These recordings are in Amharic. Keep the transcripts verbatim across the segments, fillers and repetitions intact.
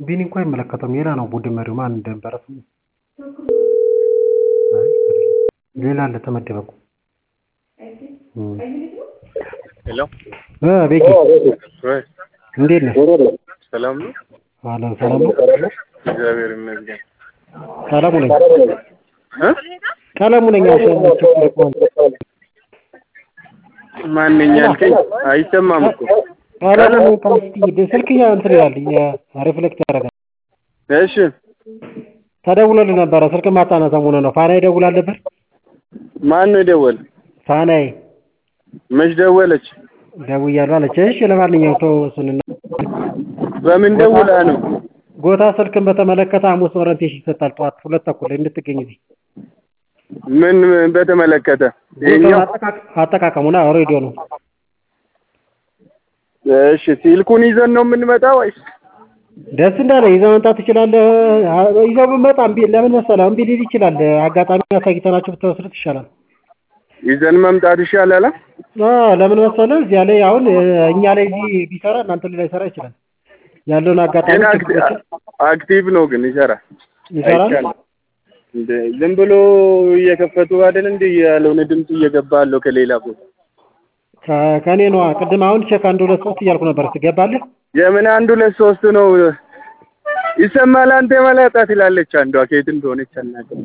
ቢኒ እንኳን ይመለከተው ሌላ ነው ቡድን መሪው ማን እንደነበረ ሌላ አለ ተመደበው ሄሎ እ ቤኪ ወይ እንዴት ነህ ሰላም ነው አላን ሰላም ነው እግዚአብሔር ይመስገን ሰላም ነኝ እ ሰላም ነኝ ማን ነኝ ያልከኝ አይሰማም እኮ ሰላም ነው ታስቲ ስልክኛ እንትን ይላል ሪፍሌክት ያደርጋል እሺ ተደውሎልኝ ነበር ስልክ ማጣና ሰሞኑ ነው ፋና ይደውላል ነበር ማን ነው ደወል ፋናይ መች ደወለች ደውያለሁ አለች እሺ ለማንኛውም ተወስንና በምን ደውላ ነው ጎታ ስልክን በተመለከተ አሙስ ኦሪንቴሽን ይሰጣል ጧት ሁለት ተኩል እንድትገኝ እዚህ ምን በተመለከተ ይሄኛው አጠቃቀሙና ሬዲዮ ነው እሺ ሲልኩን ይዘን ነው የምንመጣው ወይስ ደስ እንዳለ ይዘው መምጣት ትችላለህ ይዘው በመጣ አምቢ ለምን መሰለህ አምቢ ሊል ይችላል አጋጣሚ አሳይተናችሁ ብትወስዱት ይሻላል ይዘን መምጣት ይሻላል አዎ ለምን መሰለህ እዚያ ላይ አሁን እኛ ላይ ቢሰራ እናንተ ላይ ሰራ ይችላል ያለውን አጋጣሚ አክቲቭ ነው ግን ይሰራል ይሰራል እንደ ዝም ብሎ እየከፈቱ አይደል እንዴ ያለውን ድምጽ እየገባለው ከሌላ ቦታ ከኔ ነው ቅድም አሁን ቼክ አንድ ሁለት ሶስት እያልኩ ነበር ትገባለህ የምን አንድ ሁለት ሶስት ነው ይሰማል አንተ መላጣት ይላለች አንዷ ከየት እንደሆነች አናውቅም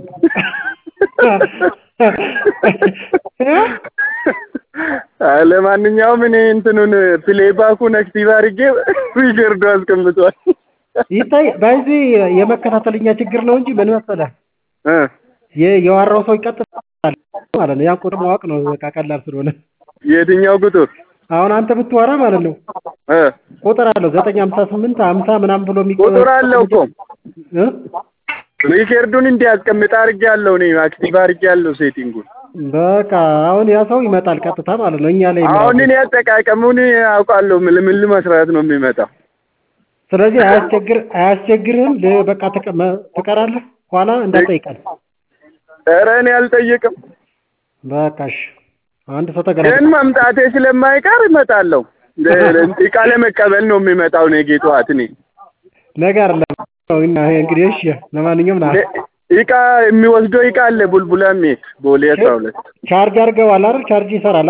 አለ ማንኛውም እኔ እንትኑን ፕሌይባኩን አክቲቭ አድርጌ ሪከርድ አስቀምጧል ይታይ ባይዚ የመከታተልኛ ችግር ነው እንጂ ምን መሰለህ እ የዋራው ሰው ይቀጥላል ማለት ነው ያን ቁጥር ማወቅ ነው በቃ ቀላል ስለሆነ የትኛው ቁጥር አሁን አንተ ብትወራ ማለት ነው እ ቁጥር አለው ዘጠኝ ሃምሳ ስምንት ሃምሳ ምናምን ብሎ ቁጥር አለው እኮ እ ሪከርዱን እንዲያስቀምጥ አድርጌያለሁ እኔ አክቲቭ አድርጌያለሁ ሴቲንጉን በቃ አሁን ያ ሰው ይመጣል ቀጥታ ማለት ነው እኛ ላይ አሁን እኔ አጠቃቀሙን አውቃለሁ ምን ምን ለመስራት ነው የሚመጣው ስለዚህ አያስቸግር አያስቸግርም በቃ ተቀራለህ ኋላ እንዳጠይቃል ኧረ እኔ አልጠይቅም በቃሽ አንድ ሰው ተገራ ግን መምጣቴ ስለማይቀር እመጣለሁ ለእንጥቃ ለመቀበል ነው የሚመጣው ነገ ጠዋት እኔ ነገር ነው እና እንግዲህ እሺ ለማንኛውም ና ይቃ የሚወስደው ይቃ አለ ቡልቡላም ቦሌ አስራ ሁለት ቻርጅ አድርገዋል አይደል ቻርጅ ይሰራል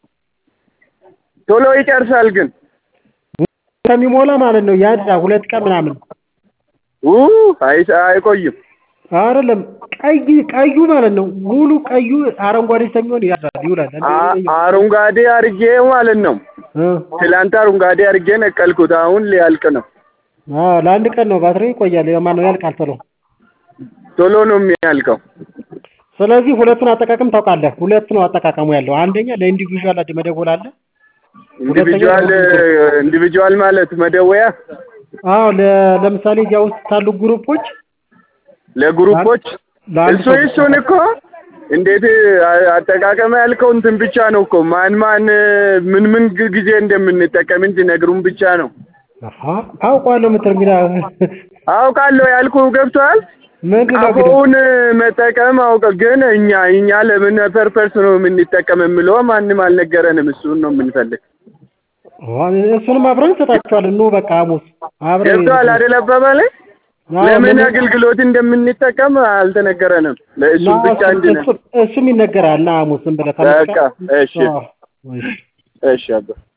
ቶሎ ይጨርሳል ግን ከሚሞላ ማለት ነው ያዳ ሁለት ቀን ምናምን ኡ አይ አይቆይም አይደለም ቀይ ቀዩ ማለት ነው ሙሉ ቀዩ አረንጓዴ ሰኞን ያዳል ይውላል አረንጓዴ አርጌ ማለት ነው ትላንት አረንጓዴ አርጌ ነቀልኩት አሁን ሊያልቅ ነው አዎ ለአንድ ቀን ነው ባትሪ ይቆያል የማን ነው ያልቃል ቶሎ ቶሎ ነው የሚያልቀው ስለዚህ ሁለቱን አጠቃቀም ታውቃለህ ሁለት ነው አጠቃቀሙ ያለው አንደኛ ለኢንዲቪጁዋል አድ መደወል አለ ኢንዲቪጁዋል ኢንዲቪጁዋል ማለት መደወያ አዎ ለምሳሌ ያው ታሉ ግሩፖች ለግሩፖች እሱ እሱን እኮ እንዴት አጠቃቀም ያልከው እንትን ብቻ ነው እኮ ማን ማን ምን ምን ጊዜ እንደምንጠቀም እንዲነግሩን ብቻ ነው አሃ አውቃለሁ ምትርሚራ አውቃለሁ ያልኩ ገብቷል አሁን መጠቀም አውቀ ግን እኛ እኛ ለምን ፐርፐስ ነው የምንጠቀም የምለው ማንንም አልነገረንም እሱን ነው የምንፈልግ አሁን እሱንም አብረን ተጣጣጣል ነው በቃ አሙስ አብረን ገብቷል አይደል አባባሌ ለምን አገልግሎት እንደምንጠቀም አልተነገረንም ለእሱ ብቻ እንድነ እሱም ይነገራል አሙስም ብለህ በቃ እሺ እሺ አባ